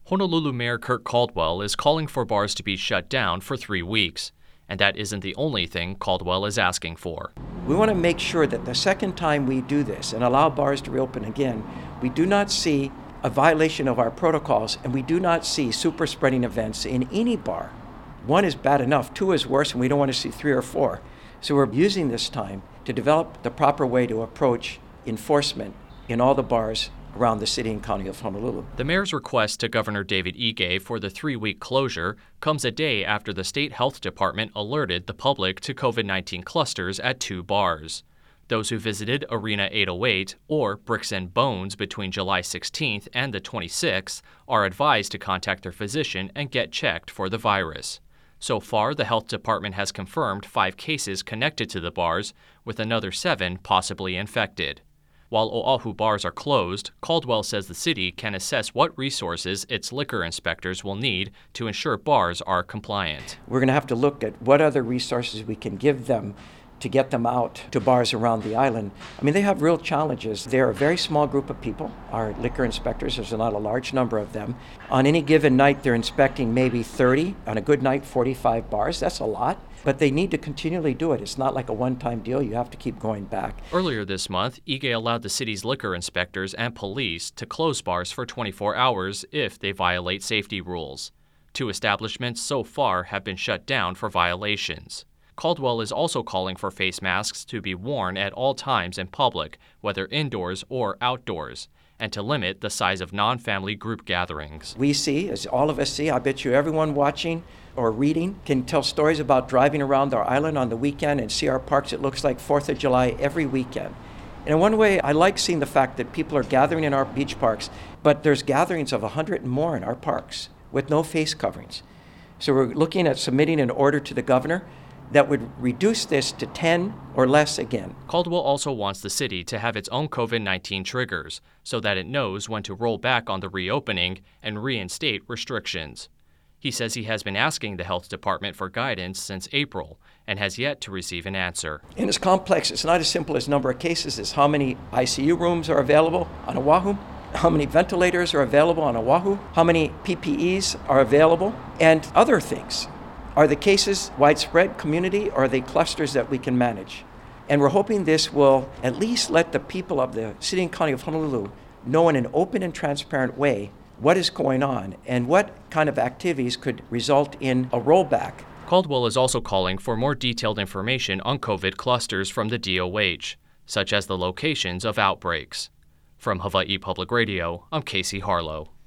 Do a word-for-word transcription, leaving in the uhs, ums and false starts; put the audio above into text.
Honolulu Mayor Kurt Caldwell is calling for bars to be shut down for three weeks. And that isn't the only thing Caldwell is asking for. We want to make sure that the second time we do this and allow bars to reopen again, we do not see a violation of our protocols and we do not see super spreading events in any bar. One is bad enough, two is worse, and we don't want to see three or four. So we're using this time to develop the proper way to approach enforcement in all the bars around the city and county of Honolulu. The mayor's request to Governor David Ige for the three-week closure comes a day after the state health department alerted the public to COVID nineteen clusters at two bars. Those who visited Arena eight oh eight or Bricks and Bones between July sixteenth and the twenty-sixth are advised to contact their physician and get checked for the virus. So far, the health department has confirmed five cases connected to the bars, with another seven possibly infected. While Oahu bars are closed, Caldwell says the city can assess what resources its liquor inspectors will need to ensure bars are compliant. We're going to have to look at what other resources we can give them to get them out to bars around the island. I mean, they have real challenges. They're a very small group of people, our liquor inspectors. There's not a large number of them. On any given night, they're inspecting maybe thirty. On a good night, forty-five bars. That's a lot. But they need to continually do it. It's not like a one-time deal. You have to keep going back. Earlier this month, Ige allowed the city's liquor inspectors and police to close bars for twenty-four hours if they violate safety rules. Two establishments so far have been shut down for violations. Caldwell is also calling for face masks to be worn at all times in public, whether indoors or outdoors, and to limit the size of non-family group gatherings. We see, as all of us see, I bet you everyone watching or reading can tell stories about driving around our island on the weekend and see our parks. It looks like fourth of July every weekend. And in one way, I like seeing the fact that people are gathering in our beach parks, but there's gatherings of one hundred and more in our parks with no face coverings. So we're looking at submitting an order to the governor that would reduce this to ten or less again. Caldwell also wants the city to have its own COVID nineteen triggers so that it knows when to roll back on the reopening and reinstate restrictions. He says he has been asking the health department for guidance since April and has yet to receive an answer. And it's complex. It's not as simple as number of cases. It's how many I C U rooms are available on Oahu, how many ventilators are available on Oahu, how many P P Es are available, and other things. Are the cases widespread community, or are they clusters that we can manage? And we're hoping this will at least let the people of the city and county of Honolulu know in an open and transparent way what is going on and what kind of activities could result in a rollback. Caldwell is also calling for more detailed information on COVID clusters from the D O H, such as the locations of outbreaks. From Hawaii Public Radio, I'm Casey Harlow.